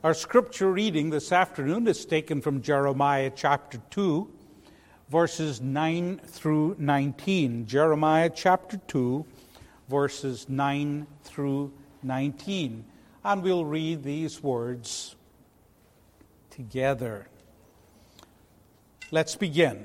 Our scripture reading this afternoon is taken from Jeremiah chapter 2, verses 9 through 19. Jeremiah chapter 2, verses 9 through 19. And we'll read these words together. Let's begin.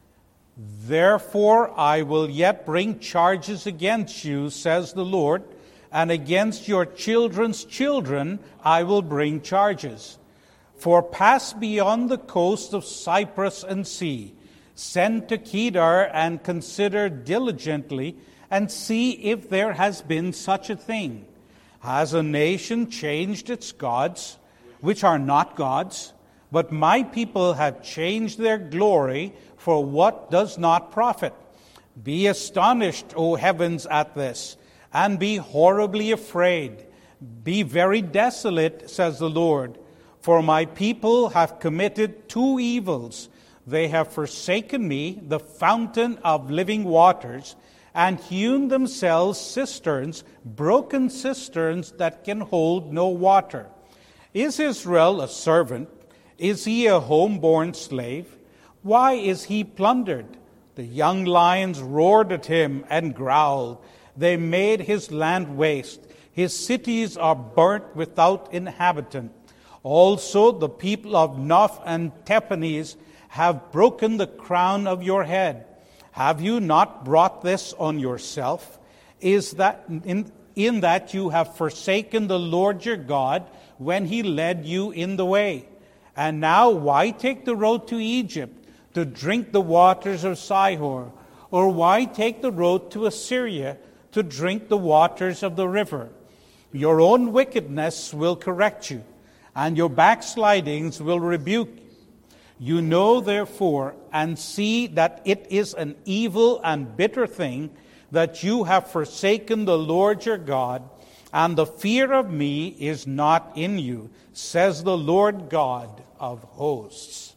Therefore I will yet bring charges against you, says the Lord, and against your children's children I will bring charges. For pass beyond the coast of Cyprus and see, send to Kedar and consider diligently, and see if there has been such a thing. Has a nation changed its gods, which are not gods? But my people have changed their glory for what does not profit. Be astonished, O heavens, at this, and be horribly afraid. Be very desolate, says the Lord, for my people have committed two evils. They have forsaken me, the fountain of living waters, and hewn themselves cisterns, broken cisterns that can hold no water. Is Israel a servant? Is he a home-born slave? Why is he plundered? The young lions roared at him and growled. They made his land waste. His cities are burnt without inhabitant. Also the people of Noph and Tahpanhes have broken the crown of your head. Have you not brought this on yourself? Is that in that you have forsaken the Lord your God when he led you in the way? And now why take the road to Egypt to drink the waters of Sihor? Or why take the road to Assyria to drink the waters of the river? Your own wickedness will correct you, and your backslidings will rebuke you. You know, therefore, and see that it is an evil and bitter thing that you have forsaken the Lord your God, and the fear of me is not in you, says the Lord God of hosts.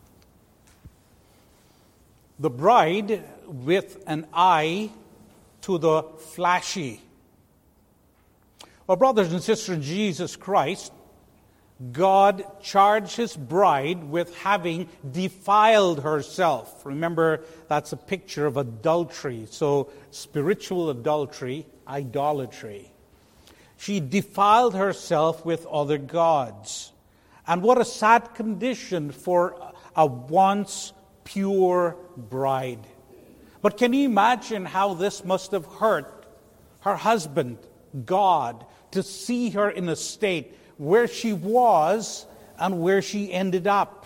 The bride with an eye to the flashy. Well, brothers and sisters in Jesus Christ, God charged his bride with having defiled herself. Remember, that's a picture of adultery. So, spiritual adultery, idolatry. She defiled herself with other gods. And what a sad condition for a once pure bride. But can you imagine how this must have hurt her husband, God, to see her in a state where she was and where she ended up?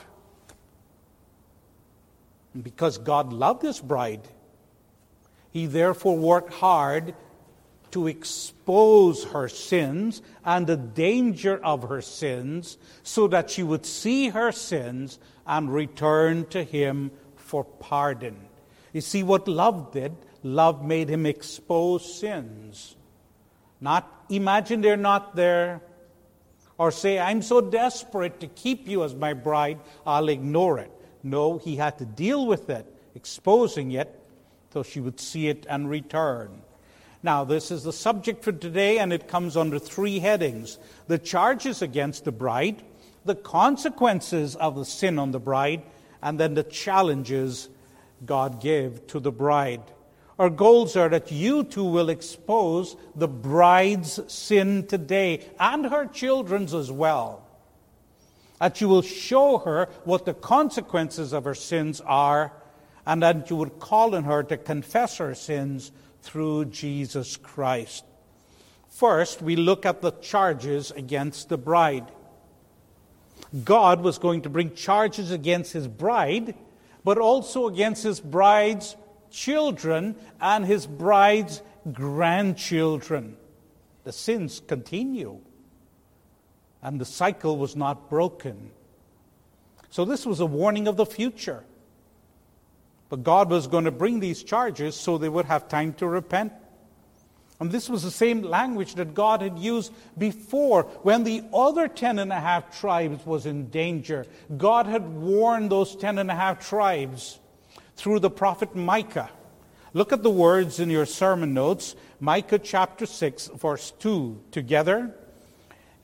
And because God loved this bride, he therefore worked hard to expose her sins and the danger of her sins so that she would see her sins and return to him for pardon. You see what love did? Love made him expose sins. Not imagine they're not there, or say, I'm so desperate to keep you as my bride, I'll ignore it. No, he had to deal with it, exposing it, so she would see it and return. Now, this is the subject for today, and it comes under three headings. The charges against the bride, the consequences of the sin on the bride, and then the challenges God gave to the bride. Our goals are that you too will expose the bride's sin today, and her children's as well. That you will show her what the consequences of her sins are, and that you would call on her to confess her sins through Jesus Christ. First, we look at the charges against the bride. God was going to bring charges against his bride, but also against his bride's children and his bride's grandchildren. The sins continue, and the cycle was not broken. So this was a warning of the future. But God was going to bring these charges so they would have time to repent. And this was the same language that God had used before when the other 10.5 tribes was in danger. God had warned those 10.5 tribes through the prophet Micah. Look at the words in your sermon notes. Micah chapter 6, verse 2. Together.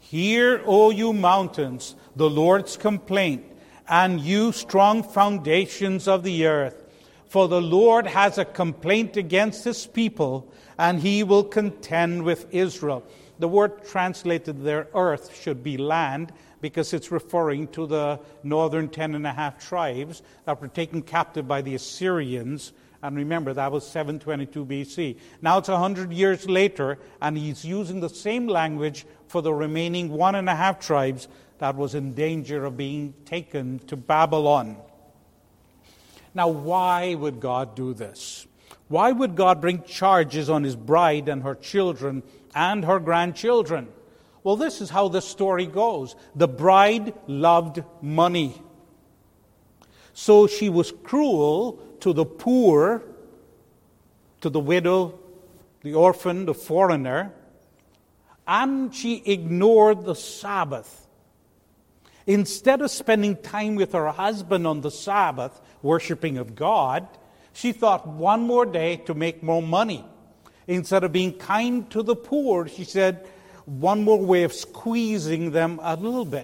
Hear, O you mountains, the Lord's complaint, and you strong foundations of the earth. For the Lord has a complaint against his people, and he will contend with Israel. The word translated there, earth, should be land, because it's referring to the northern 10.5 tribes that were taken captive by the Assyrians. And remember, that was 722 BC. Now it's 100 years later, and he's using the same language for the remaining 1.5 tribes that was in danger of being taken to Babylon. Now, why would God do this? Why would God bring charges on his bride and her children and her grandchildren? Well, this is how the story goes. The bride loved money. So she was cruel to the poor, to the widow, the orphan, the foreigner, and she ignored the Sabbath. Instead of spending time with her husband on the Sabbath, worshiping of God, she thought one more day to make more money. Instead of being kind to the poor, she said, one more way of squeezing them a little bit.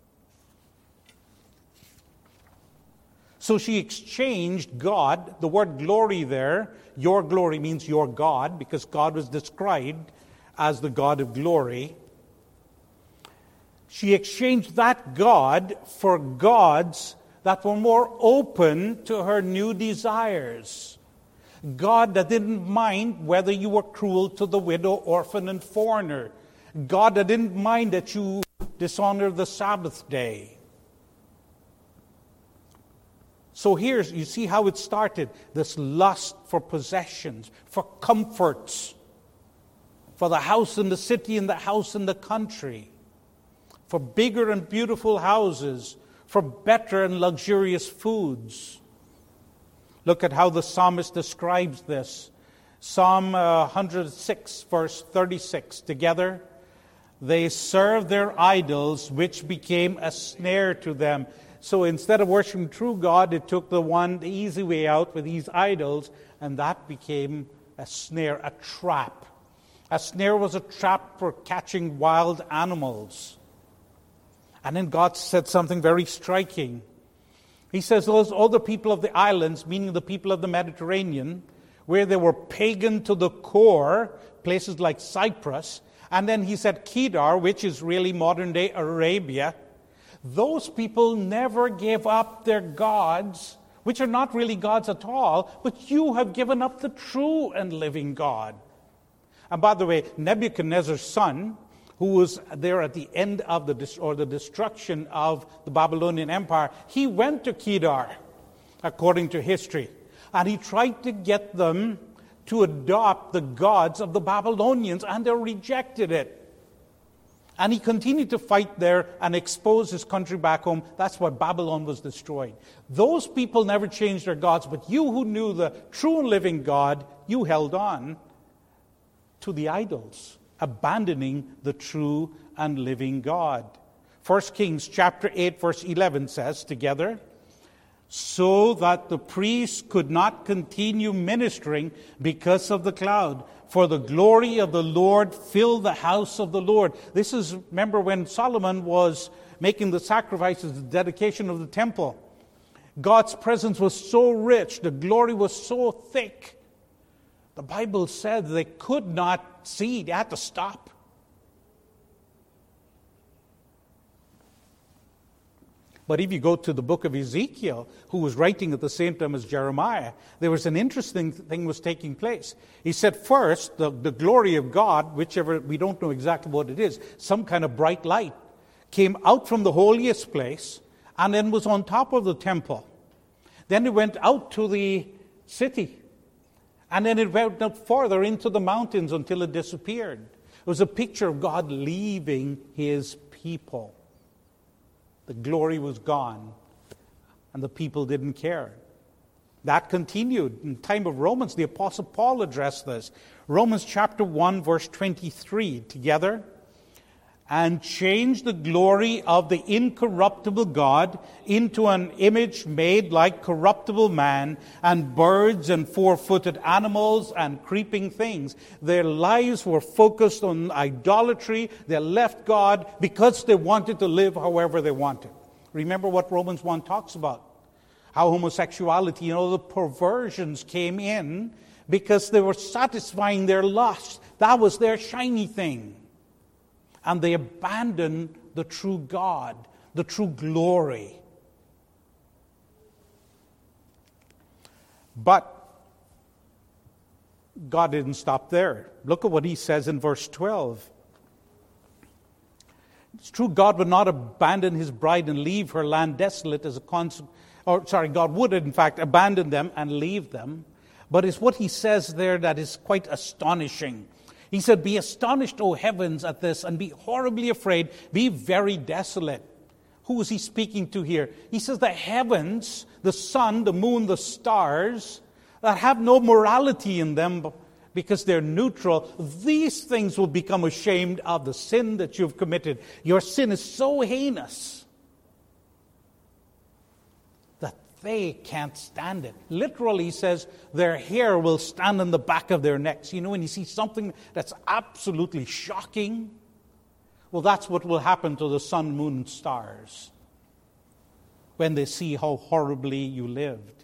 So she exchanged God. The word glory there, your glory means your God, because God was described as the God of glory. She exchanged that God for gods that were more open to her new desires. God that didn't mind whether you were cruel to the widow, orphan, and foreigner. God that didn't mind that you dishonor the Sabbath day. So here, you see how it started. This lust for possessions, for comforts, for the house in the city and the house in the country, for bigger and beautiful houses, for better and luxurious foods. Look at how the psalmist describes this. Psalm 106, verse 36. Together, they served their idols, which became a snare to them. So instead of worshiping true God, it took the easy way out with these idols, and that became a snare, a trap. A snare was a trap for catching wild animals. And then God said something very striking. He says, those other people of the islands, meaning the people of the Mediterranean, where they were pagan to the core, places like Cyprus, and then he said Kedar, which is really modern-day Arabia, those people never gave up their gods, which are not really gods at all, but you have given up the true and living God. And by the way, Nebuchadnezzar's son, who was there at the end of the destruction of the Babylonian Empire, he went to Kedar, according to history. And he tried to get them to adopt the gods of the Babylonians, and they rejected it. And he continued to fight there and expose his country back home. That's why Babylon was destroyed. Those people never changed their gods, but you who knew the true and living God, you held on to the idols, abandoning the true and living God. 1 Kings chapter 8, verse 11 says, together, so that the priests could not continue ministering because of the cloud. For the glory of the Lord filled the house of the Lord. This is, remember when Solomon was making the sacrifices, the dedication of the temple. God's presence was so rich, the glory was so thick. The Bible said they could not see, they had to stop. But if you go to the book of Ezekiel, who was writing at the same time as Jeremiah, there was an interesting thing was taking place. He said first, the glory of God, whichever, we don't know exactly what it is, some kind of bright light, came out from the holiest place and then was on top of the temple. Then it went out to the city. And then it went up further into the mountains until it disappeared. It was a picture of God leaving his people. The glory was gone, and the people didn't care. That continued. In the time of Romans, the Apostle Paul addressed this. Romans chapter 1, verse 23, together. and changed the glory of the incorruptible God into an image made like corruptible man, and birds and four-footed animals and creeping things. Their lives were focused on idolatry. They left God because they wanted to live however they wanted. Remember what Romans 1 talks about. How homosexuality, the perversions came in because they were satisfying their lust. That was their shiny thing. And they abandoned the true God, the true glory. But God didn't stop there. Look at what he says in verse 12. It's true, God would not abandon his bride and leave her land desolate as a consequence. God would, in fact, abandon them and leave them. But it's what he says there that is quite astonishing. He said, "Be astonished, O heavens, at this, and be horribly afraid. Be very desolate." Who is he speaking to here? He says the heavens, the sun, the moon, the stars, that have no morality in them because they're neutral, these things will become ashamed of the sin that you've committed. Your sin is so heinous that they can't stand it. Literally, he says, their hair will stand on the back of their necks. When you see something that's absolutely shocking, well, that's what will happen to the sun, moon, and stars when they see how horribly you lived.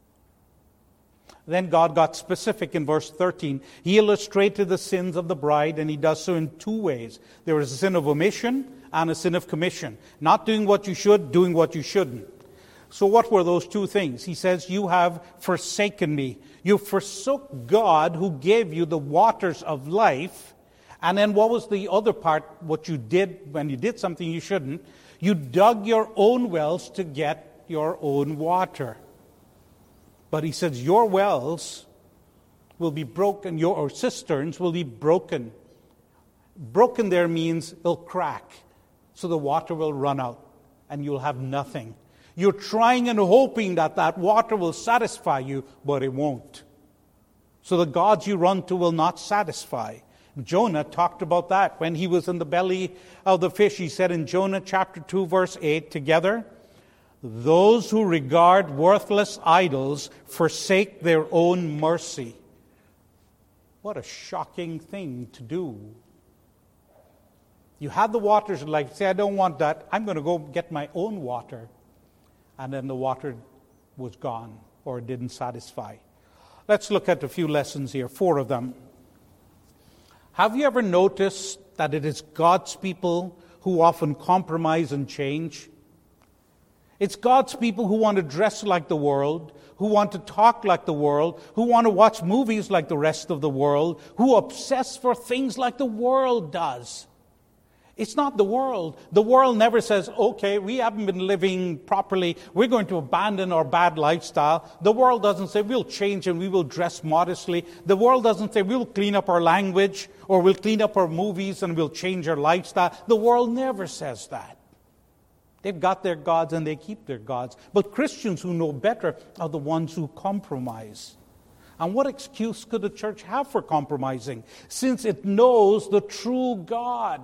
Then God got specific in verse 13. He illustrated the sins of the bride, and he does so in two ways. There is a sin of omission and a sin of commission. Not doing what you should, doing what you shouldn't. So what were those two things? He says, you have forsaken me. You forsook God who gave you the waters of life. And then what was the other part, what you did when you did something you shouldn't? You dug your own wells to get your own water. But he says, your wells will be broken, your cisterns will be broken. Broken there means it'll crack, so the water will run out, and you'll have nothing. You're trying and hoping that that water will satisfy you, but it won't. So the gods you run to will not satisfy. Jonah talked about that when he was in the belly of the fish. He said in Jonah chapter 2, verse 8, together, those who regard worthless idols forsake their own mercy. What a shocking thing to do. You have the waters of life. Say, I don't want that. I'm going to go get my own water. And then the water was gone or didn't satisfy. Let's look at a few lessons here, 4 of them. Have you ever noticed that it is God's people who often compromise and change? It's God's people who want to dress like the world, who want to talk like the world, who want to watch movies like the rest of the world, who obsess for things like the world does. It's not the world. The world never says, okay, we haven't been living properly. We're going to abandon our bad lifestyle. The world doesn't say we'll change and we will dress modestly. The world doesn't say we'll clean up our language or we'll clean up our movies and we'll change our lifestyle. The world never says that. They've got their gods and they keep their gods. But Christians who know better are the ones who compromise. And what excuse could the church have for compromising, since it knows the true God?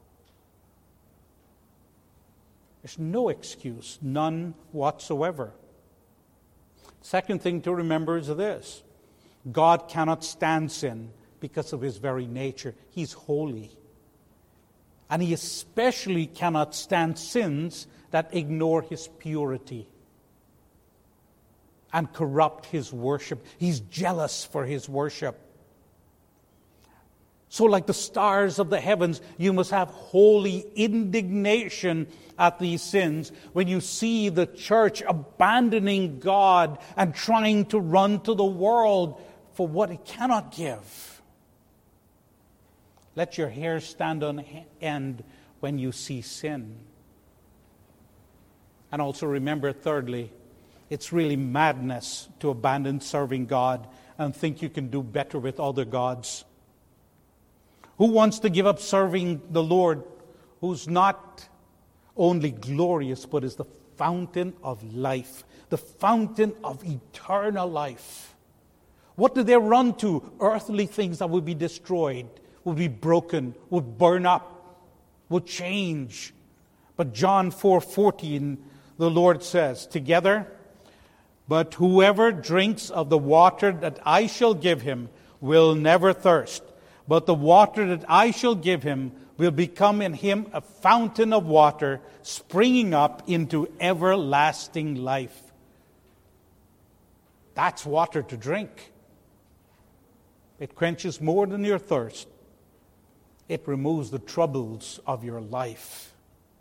There's no excuse, none whatsoever. Second thing to remember is this. God cannot stand sin because of his very nature. He's holy. And he especially cannot stand sins that ignore his purity and corrupt his worship. He's jealous for his worship. So like the stars of the heavens, you must have holy indignation at these sins when you see the church abandoning God and trying to run to the world for what it cannot give. Let your hair stand on end when you see sin. And also remember, thirdly, it's really madness to abandon serving God and think you can do better with other gods. Who wants to give up serving the Lord, who's not only glorious, but is the fountain of life, the fountain of eternal life? What do they run to? Earthly things that would be destroyed, would be broken, would burn up. would change. But John 4:14, the Lord says, together, "But whoever drinks of the water that I shall give him will never thirst. But the water that I shall give him will become in him a fountain of water springing up into everlasting life." That's water to drink. It quenches more than your thirst. It removes the troubles of your life.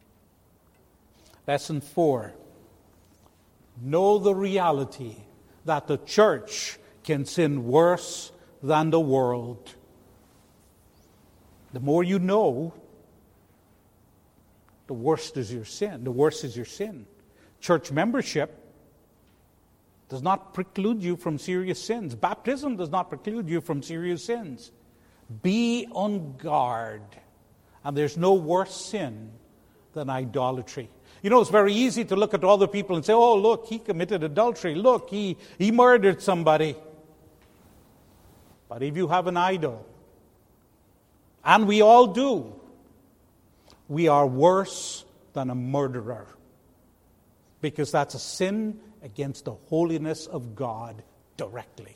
Lesson 4. Know the reality that the church can sin worse than the world. The more you know, the worse is your sin. The worse is your sin. Church membership does not preclude you from serious sins. Baptism does not preclude you from serious sins. Be on guard. And there's no worse sin than idolatry. You know, it's very easy to look at other people and say, "Oh, look, he committed adultery. Look, he murdered somebody." But if you have an idol, and we all do, we are worse than a murderer. Because that's a sin against the holiness of God directly.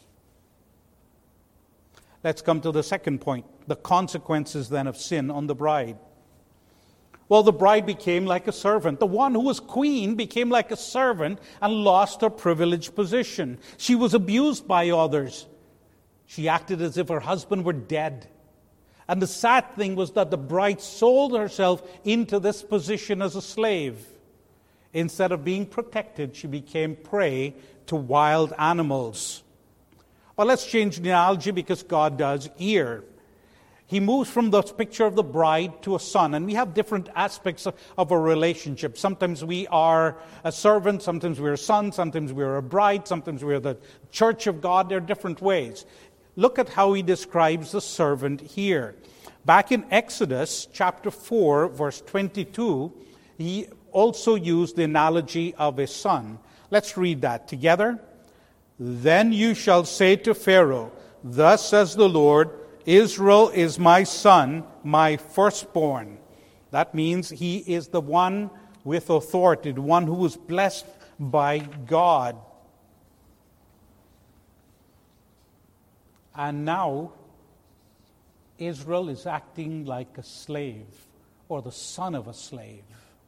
Let's come to the second point, the consequences then of sin on the bride. Well, the bride became like a servant. The one who was queen became like a servant and lost her privileged position. She was abused by others. She acted as if her husband were dead. And the sad thing was that the bride sold herself into this position as a slave. Instead of being protected, she became prey to wild animals. Well, let's change the analogy because God does here. He moves from the picture of the bride to a son, and we have different aspects of a relationship. Sometimes we are a servant, sometimes we're a son, sometimes we're a bride, sometimes we're the church of God. There are different ways. Look at how he describes the servant here. Back in Exodus chapter 4, verse 22, he also used the analogy of a son. Let's read that together. "Then you shall say to Pharaoh, 'Thus says the Lord, Israel is my son, my firstborn.'" That means he is the one with authority, the one who was blessed by God. And now, Israel is acting like a slave, or the son of a slave.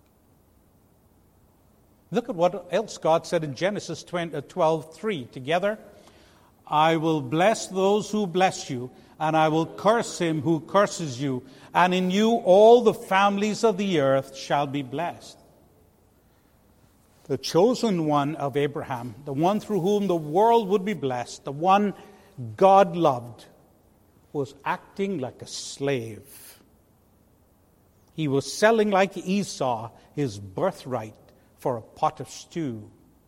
Look at what else God said in Genesis 12:3. Together, "I will bless those who bless you, and I will curse him who curses you, and in you all the families of the earth shall be blessed." The chosen one of Abraham, the one through whom the world would be blessed, the one God loved, was acting like a slave. He was selling like Esau his birthright for a pot of stew.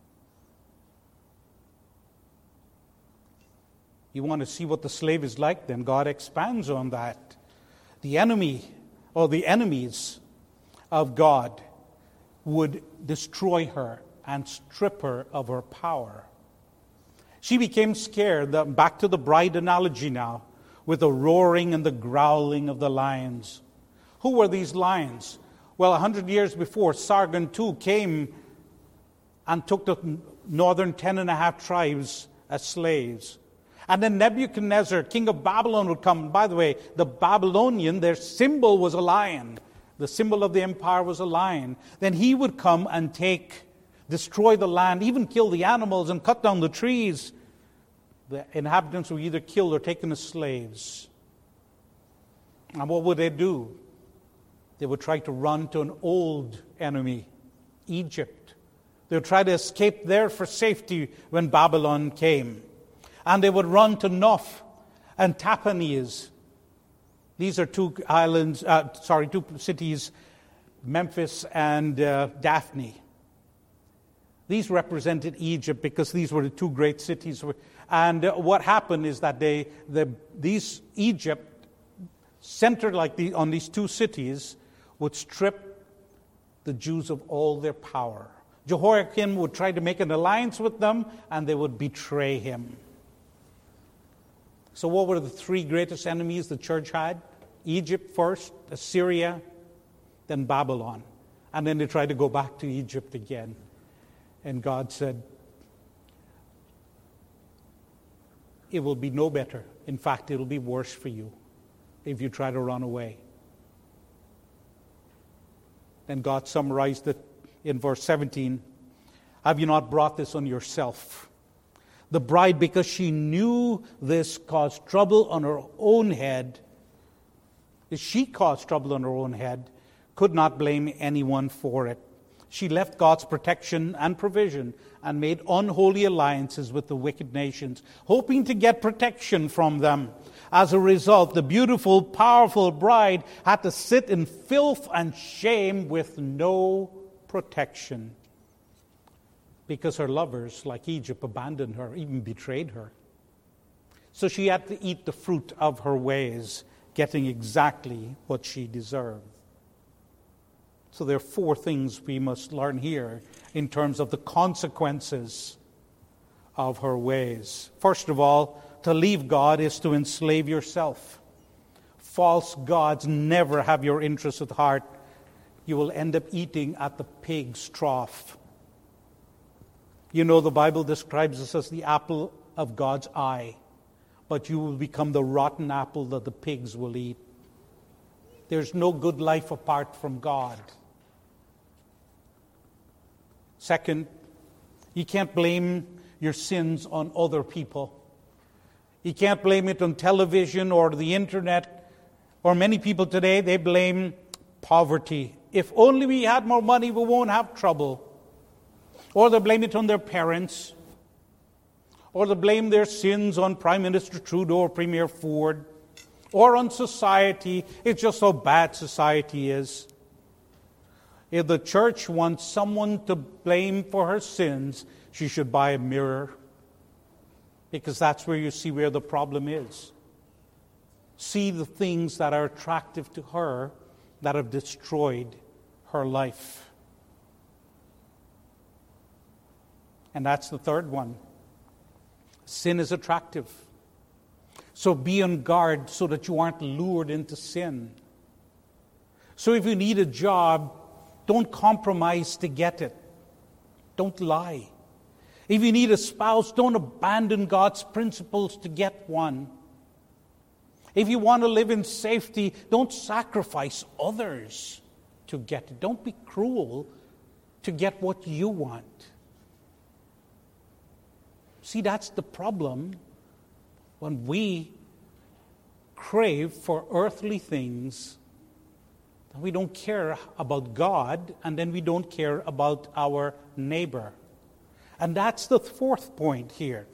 You want to see what the slave is like? Then God expands on that. The enemy, or the enemies of God, would destroy her and strip her of her power. She became scared. Back to the bride analogy now, with the roaring and the growling of the lions. Who were these lions? Well, 100 years before, Sargon II came and took the northern 10.5 tribes as slaves. And then Nebuchadnezzar, king of Babylon, would come. By the way, the Babylonian, their symbol was a lion. The symbol of the empire was a lion. Then he would come and destroy the land, even kill the animals and cut down the trees. The inhabitants were either killed or taken as slaves. And what would they do? They would try to run to an old enemy, Egypt. They would try to escape there for safety when Babylon came. And they would run to Noph and Tahpanhes. These are two cities, Memphis and Daphne. These represented Egypt because these were the two great cities. And what happened is that Egypt, centered on these two cities, would strip the Jews of all their power. Jehoiakim would try to make an alliance with them, and they would betray him. So what were the three greatest enemies the church had? Egypt first, Assyria, then Babylon. And then they tried to go back to Egypt again. And God said, it will be no better. In fact, it will be worse for you if you try to run away. Then God summarized it in verse 17. Have you not brought this on yourself? The bride, because she knew this, caused trouble on her own head. She caused trouble on her own head, could not blame anyone for it. She left God's protection and provision and made unholy alliances with the wicked nations, hoping to get protection from them. As a result, the beautiful, powerful bride had to sit in filth and shame with no protection, because her lovers, like Egypt, abandoned her, even betrayed her. So she had to eat the fruit of her ways, getting exactly what she deserved. So there are 4 things we must learn here in terms of the consequences of her ways. First of all, to leave God is to enslave yourself. False gods never have your interests at heart. You will end up eating at the pig's trough. You know, the Bible describes us as the apple of God's eye, but you will become the rotten apple that the pigs will eat. There's no good life apart from God. Second, you can't blame your sins on other people. You can't blame it on television or the internet, or many people today, they blame poverty. If only we had more money, we won't have trouble. Or they blame it on their parents. Or they blame their sins on Prime Minister Trudeau or Premier Ford. Or on society. It's just how bad society is. If the church wants someone to blame for her sins, she should buy a mirror. Because that's where you see where the problem is. See the things that are attractive to her that have destroyed her life. And that's the third one. Sin is attractive. So be on guard so that you aren't lured into sin. So if you need a job, don't compromise to get it. Don't lie. If you need a spouse, don't abandon God's principles to get one. If you want to live in safety, don't sacrifice others to get it. Don't be cruel to get what you want. See, that's the problem when we crave for earthly things. We don't care about God, and then we don't care about our neighbor. And that's the 4th point here.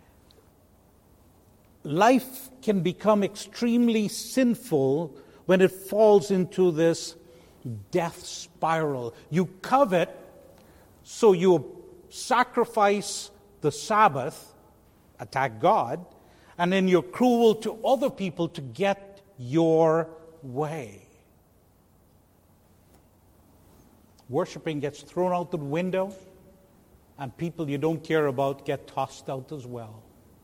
Life can become extremely sinful when it falls into this death spiral. You covet, so you sacrifice the Sabbath, attack God, and then you're cruel to other people to get your way. Worshiping gets thrown out the window, and people you don't care about get tossed out as well.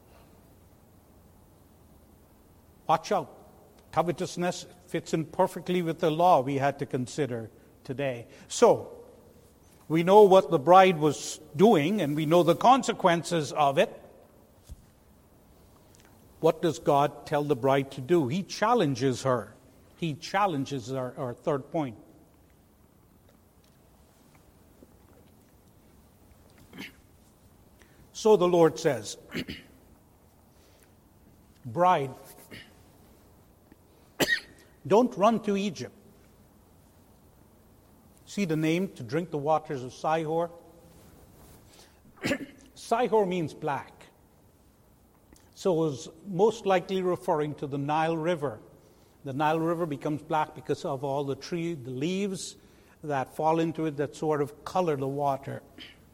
Watch out. Covetousness fits in perfectly with the law we had to consider today. So, we know what the bride was doing, and we know the consequences of it. What does God tell the bride to do? He challenges her. He challenges our 3rd point. So the Lord says, bride, don't run to Egypt. See the name, to drink the waters of Sihor? Sihor means black. So it was most likely referring to the Nile River. The Nile River becomes black because of all the leaves that fall into it that sort of color the water.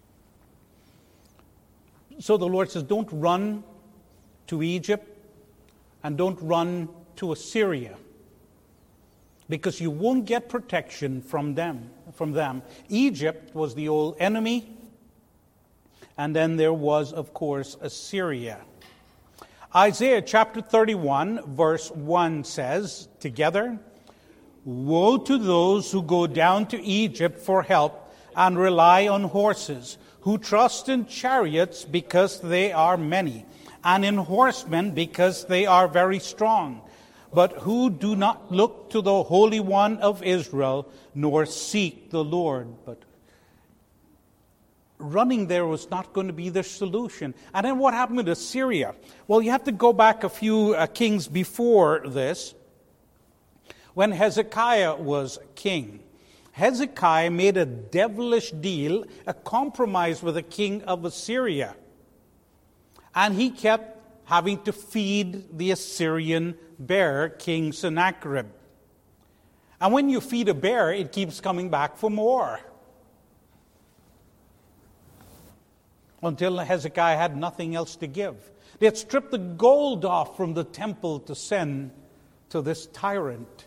So the Lord says, don't run to Egypt and don't run to Assyria, because you won't get protection from them. Egypt was the old enemy, and then there was, of course, Assyria. Isaiah chapter 31, verse 1 says, together, Woe to those who go down to Egypt for help and rely on horses, who trust in chariots because they are many, and in horsemen because they are very strong, but who do not look to the Holy One of Israel, nor seek the Lord. But running there was not going to be the solution. And then what happened with Assyria? Well, you have to go back a few kings before this, when Hezekiah was king. Hezekiah made a devilish deal, a compromise with the king of Assyria. And he kept having to feed the Assyrian bear, King Sennacherib. And when you feed a bear, it keeps coming back for more. Until Hezekiah had nothing else to give. They had stripped the gold off from the temple to send to this tyrant.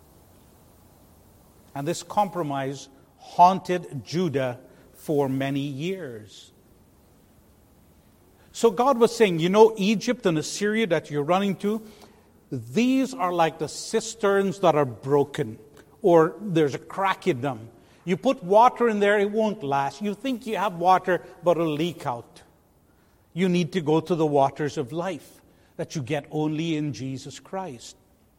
And this compromise haunted Judah for many years. So God was saying, Egypt and Assyria that you're running to, these are like the cisterns that are broken, or there's a crack in them. You put water in there, it won't last. You think you have water, but it'll leak out. You need to go to the waters of life that you get only in Jesus Christ.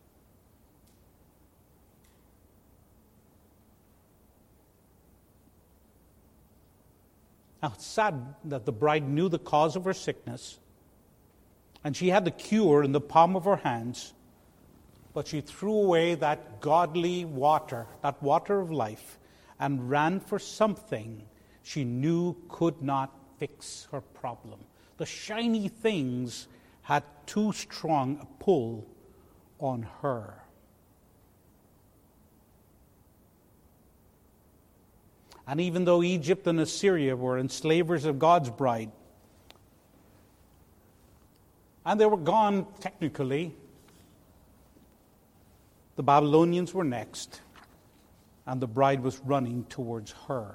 Now, it's sad that the bride knew the cause of her sickness, and she had the cure in the palm of her hands, but she threw away that godly water, that water of life, and ran for something she knew could not fix her problem. The shiny things had too strong a pull on her. And even though Egypt and Assyria were enslavers of God's bride, and they were gone technically, the Babylonians were next, and the bride was running towards her.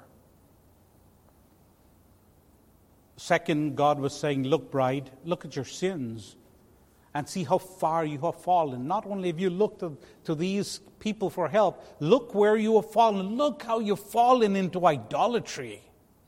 Second, God was saying, look, bride, look at your sins and see how far you have fallen. Not only have you looked to these people for help, look where you have fallen. Look how you've fallen into idolatry.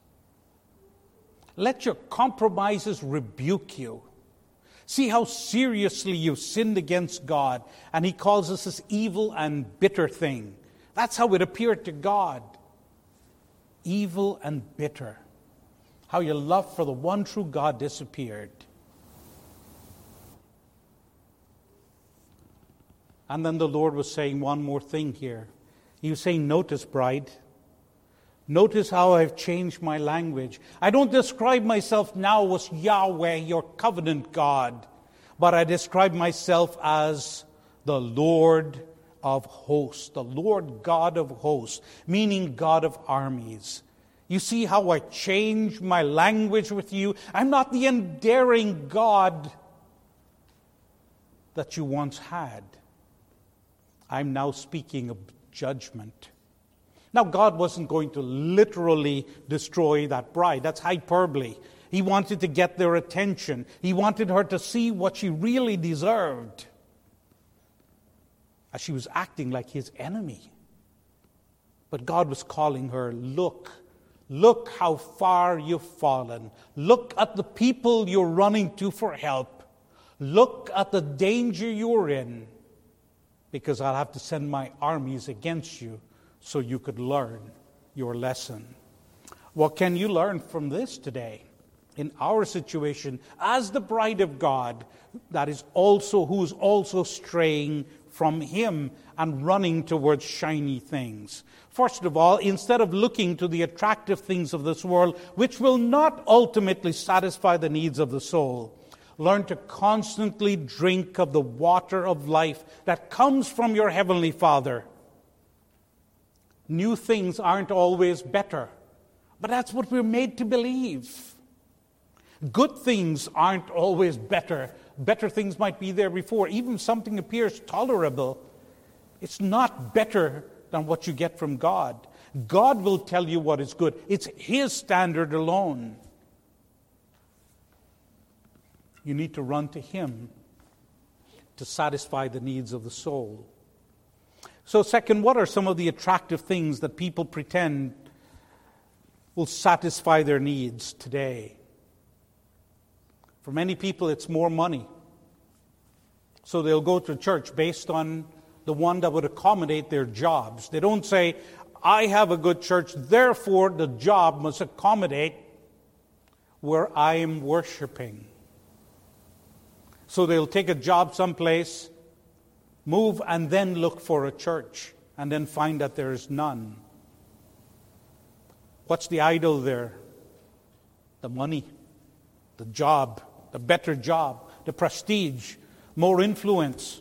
Let your compromises rebuke you. See how seriously you've sinned against God, and He calls us this evil and bitter thing. That's how it appeared to God. Evil and bitter. How your love for the one true God disappeared. And then the Lord was saying one more thing here. He was saying, notice, bride. Notice how I've changed my language. I don't describe myself now as Yahweh, your covenant God, but I describe myself as the Lord of hosts, the Lord God of hosts, meaning God of armies. You see how I changed my language with you? I'm not the endearing God that you once had. I'm now speaking of judgment. Now, God wasn't going to literally destroy that bride. That's hyperbole. He wanted to get their attention. He wanted her to see what she really deserved, as she was acting like His enemy. But God was calling her, look how far you've fallen. Look at the people you're running to for help. Look at the danger you're in, because I'll have to send my armies against you so you could learn your lesson. What can you learn from this today? In our situation, as the bride of God, who is also straying from Him and running towards shiny things. First of all, instead of looking to the attractive things of this world, which will not ultimately satisfy the needs of the soul, learn to constantly drink of the water of life that comes from your Heavenly Father. New things aren't always better, but that's what we're made to believe. Good things aren't always better. Better things might be there before. Even something appears tolerable, it's not better than what you get from God. God will tell you what is good. It's His standard alone. You need to run to Him to satisfy the needs of the soul. So second, what are some of the attractive things that people pretend will satisfy their needs today? For many people, it's more money. So they'll go to church based on the one that would accommodate their jobs. They don't say, I have a good church, therefore the job must accommodate where I am worshiping. So they'll take a job someplace, move, and then look for a church, and then find that there is none. What's the idol there? The money, the job, the better job, the prestige, more influence.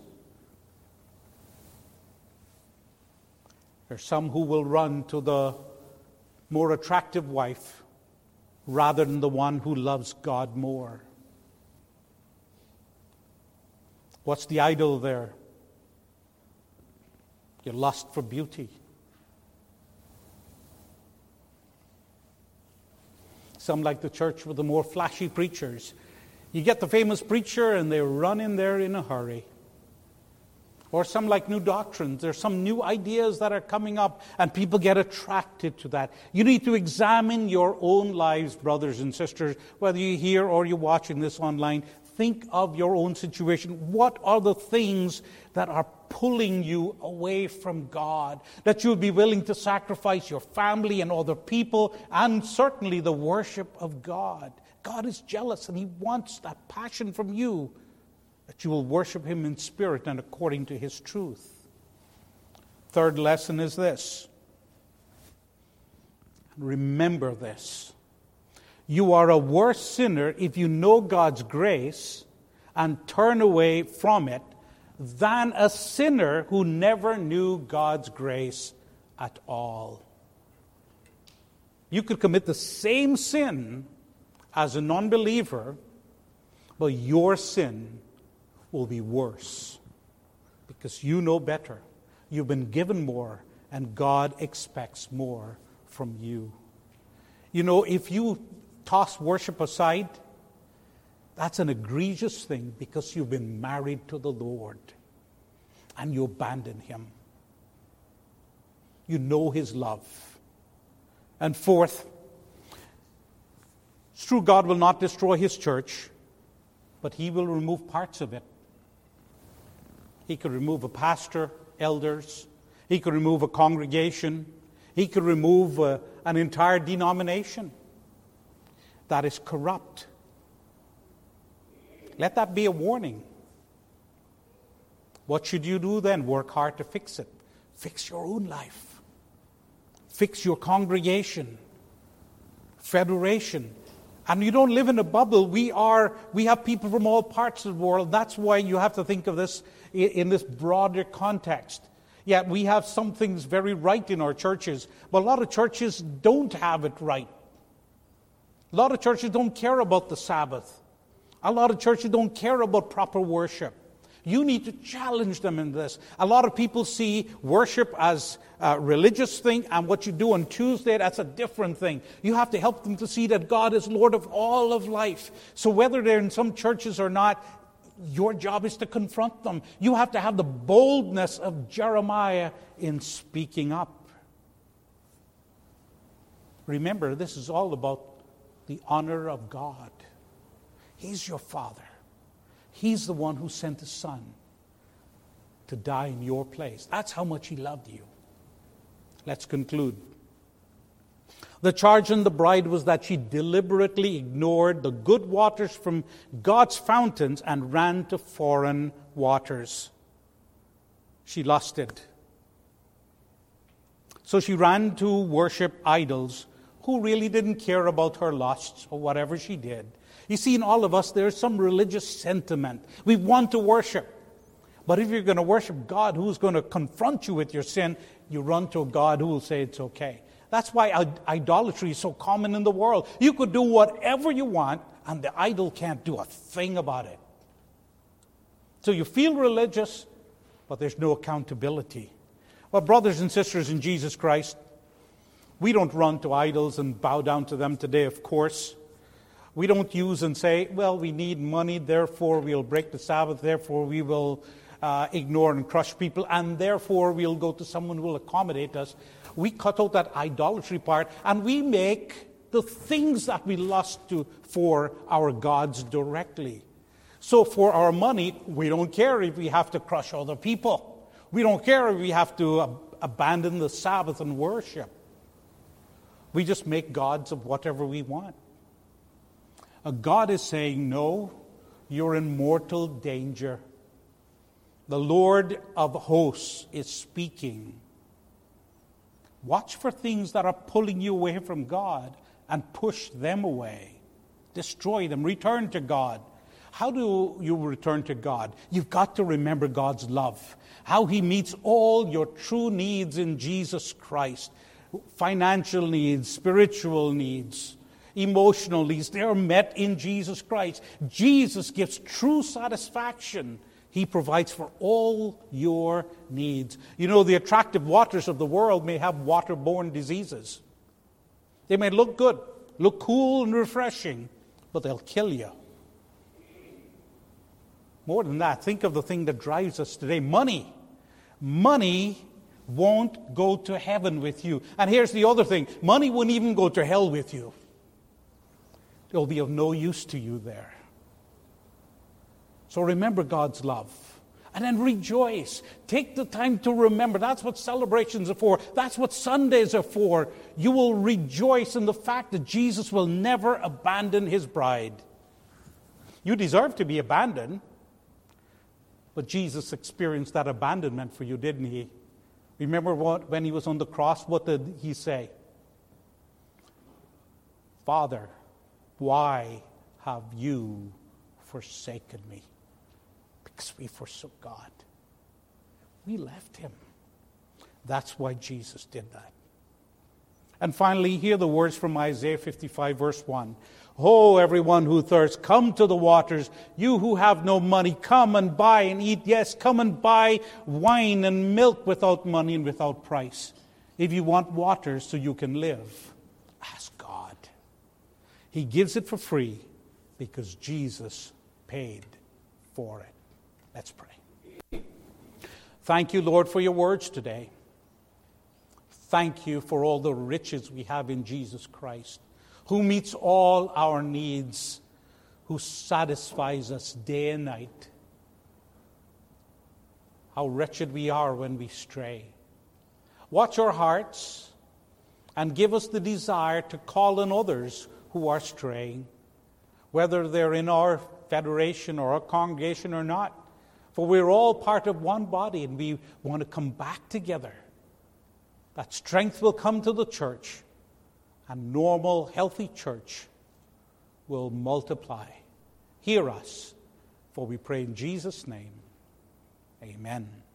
There's some who will run to the more attractive wife rather than the one who loves God more. What's the idol there? Your lust for beauty. Some like the church with the more flashy preachers. You get the famous preacher and they run in there in a hurry. Or some like new doctrines. There's some new ideas that are coming up and people get attracted to that. You need to examine your own lives, brothers and sisters, whether you're here or you're watching this online. Think of your own situation. What are the things that are pulling you away from God? That you'll be willing to sacrifice your family and other people and certainly the worship of God. God is jealous and He wants that passion from you, that you will worship Him in spirit and according to His truth. Third lesson is this. Remember this. You are a worse sinner if you know God's grace and turn away from it than a sinner who never knew God's grace at all. You could commit the same sin as a non-believer, but your sin will be worse because you know better. You've been given more, and God expects more from you. You know, if you toss worship aside, that's an egregious thing because you've been married to the Lord and you abandon Him. You know His love. And fourth, it's true God will not destroy His church, but He will remove parts of it. He could remove a pastor, elders. He could remove a congregation. He could remove an entire denomination that is corrupt. Let that be a warning. What should you do then? Work hard to fix it. Fix your own life. Fix your congregation, federation. And you don't live in a bubble. We have people from all parts of the world. That's why you have to think of this in this broader context. Yeah, we have some things very right in our churches, but a lot of churches don't have it right. A lot of churches don't care about the Sabbath. A lot of churches don't care about proper worship. You need to challenge them in this. A lot of people see worship as a religious thing, and what you do on Tuesday, that's a different thing. You have to help them to see that God is Lord of all of life. So whether they're in some churches or not, your job is to confront them. You have to have the boldness of Jeremiah in speaking up. Remember, this is all about the honor of God. He's your Father. He's the one who sent His Son to die in your place. That's how much He loved you. Let's conclude. The charge on the bride was that she deliberately ignored the good waters from God's fountains and ran to foreign waters. She lusted. So she ran to worship idols who really didn't care about her lusts or whatever she did. You see, in all of us, there's some religious sentiment. We want to worship. But if you're going to worship God who's going to confront you with your sin, you run to a God who will say it's okay. That's why idolatry is so common in the world. You could do whatever you want, and the idol can't do a thing about it. So you feel religious, but there's no accountability. Well, brothers and sisters in Jesus Christ, we don't run to idols and bow down to them today, of course. We don't use and say, well, we need money, therefore we'll break the Sabbath, therefore we will ignore and crush people, and therefore we'll go to someone who will accommodate us. We cut out that idolatry part, and we make the things that we lust to for our gods directly. So for our money, we don't care if we have to crush other people. We don't care if we have to abandon the Sabbath and worship. We just make gods of whatever we want. God is saying, no, you're in mortal danger. The Lord of hosts is speaking. Watch for things that are pulling you away from God and push them away. Destroy them. Return to God. How do you return to God? You've got to remember God's love. How He meets all your true needs in Jesus Christ. Financial needs, spiritual needs, emotional needs, they are met in Jesus Christ. Jesus gives true satisfaction. He provides for all your needs. You know, the attractive waters of the world may have waterborne diseases. They may look good, look cool and refreshing, but they'll kill you. More than that, think of the thing that drives us today, money. Money won't go to heaven with you. And here's the other thing. Money won't even go to hell with you. It'll be of no use to you there. So remember God's love. And then rejoice. Take the time to remember. That's what celebrations are for. That's what Sundays are for. You will rejoice in the fact that Jesus will never abandon His bride. You deserve to be abandoned. But Jesus experienced that abandonment for you, didn't He? Remember when He was on the cross, what did He say? Father, why have you forsaken me? Because we forsook God. We left Him. That's why Jesus did that. And finally, hear the words from Isaiah 55, verse 1. Oh, everyone who thirsts, come to the waters. You who have no money, come and buy and eat. Yes, come and buy wine and milk without money and without price. If you want water so you can live, ask God. He gives it for free because Jesus paid for it. Let's pray. Thank you, Lord, for your words today. Thank you for all the riches we have in Jesus Christ, who meets all our needs, who satisfies us day and night. How wretched we are when we stray. Watch our hearts and give us the desire to call on others who are straying, whether they're in our federation or our congregation or not. For we're all part of one body and we want to come back together. That strength will come to the church, and normal, healthy church will multiply. Hear us, for we pray in Jesus' name. Amen.